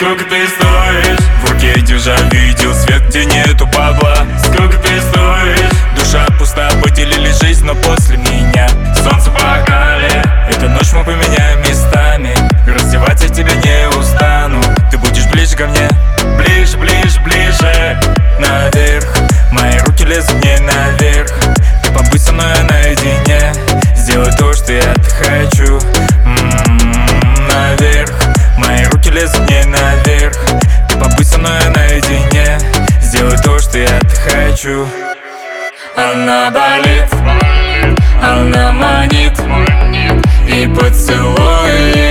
Сколько ты стоишь? В руке держа видео, свет, где нету бабла. Сколько ты стоишь? Душа пуста, поделили жизнь, но после меня солнце в бокале. Эту ночь мы поменяем местами. Раздевать я тебя не устану. Ты будешь ближе ко мне, ближе, ближе, ближе. Наверх, мои руки лезут мне наверх. Ты побудь со мной наедине. Сделай то, что я хочу. Наверх, мои руки лезут мне наверх. Ты побудь со мной наедине. Сделай то, что я хочу. Она болит, она манит, и поцелуй